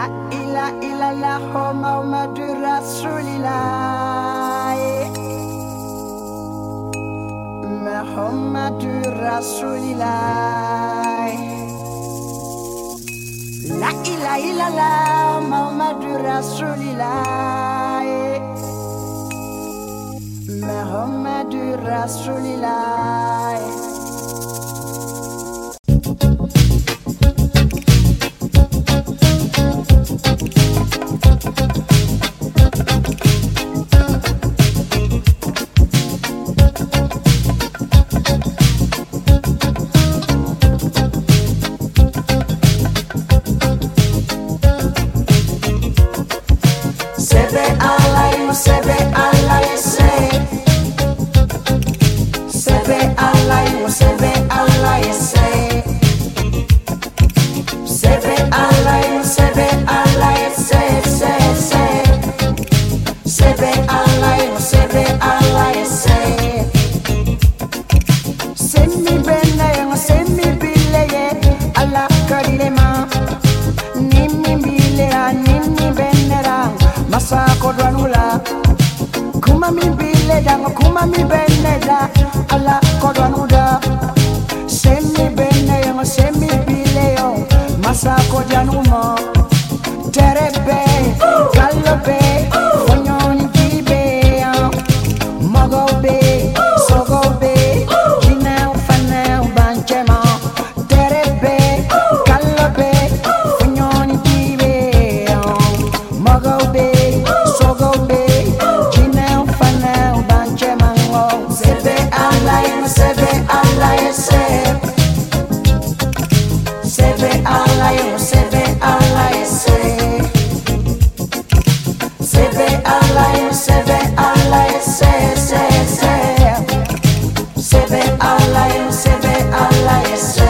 La ilaha illallah Muhammadur Rasulillah. Muhammadur Rasulillah. La ilaha illallah Muhammadur Rasulillah. Muhammadur Rasulillah. Sebe Allah yese. Sebe Allah yese. Sebe Allah yese. Sebe Allah yese. Semi bene yang semi bile ye Allah karilema. Nimi bile ya nimi benera masa kodwanula. Kuma mi bile dang kuma mi beneda Allah kodwanuda. Semi bene yang semi bile yo masa kodwanuma. Terebe galobe fonyoni kibe mogobe sogobe jinau fanau banchema. Terebe galobe fonyoni kibe mogobe sogobe jinau fanau banchema. Sebe Allah yese. Sebe Allah yese. Sebe Allah yese. Sebe Allah yese.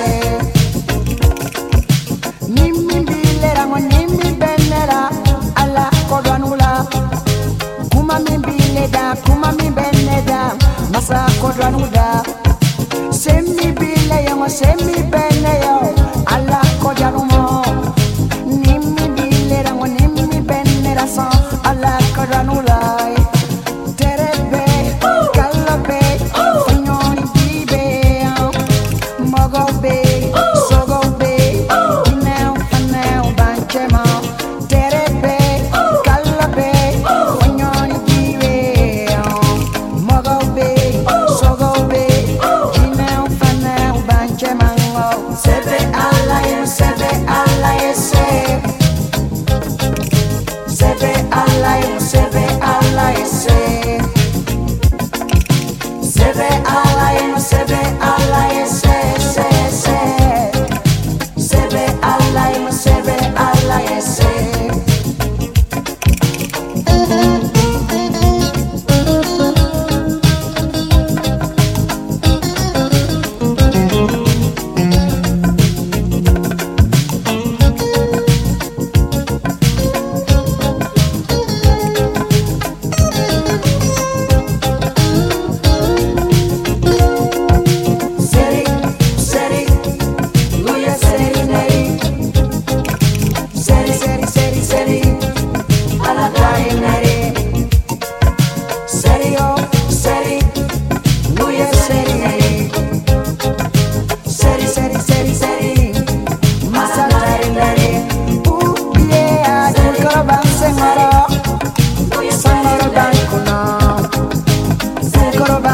Nimi bilera mo nimi benera Allah kodwanula. Kuma mi bileda kuma mi beneda masa kodwanuda. Semi bile yo semi bene yo Allah kodwanumo. Nimi bilera mo nimi benera sa Allah kodwanula. Terebe galobe fanyoni bibe mogobe sogobe jinau fanau banchema. Terebe galobe fanyoni bibe mogobe sogobe jinau fanau banchema. Sebe Allah yese. Sebe Allah yese. Sebe Allah yese. Sebe Allah yese. Sangoro dan kuno,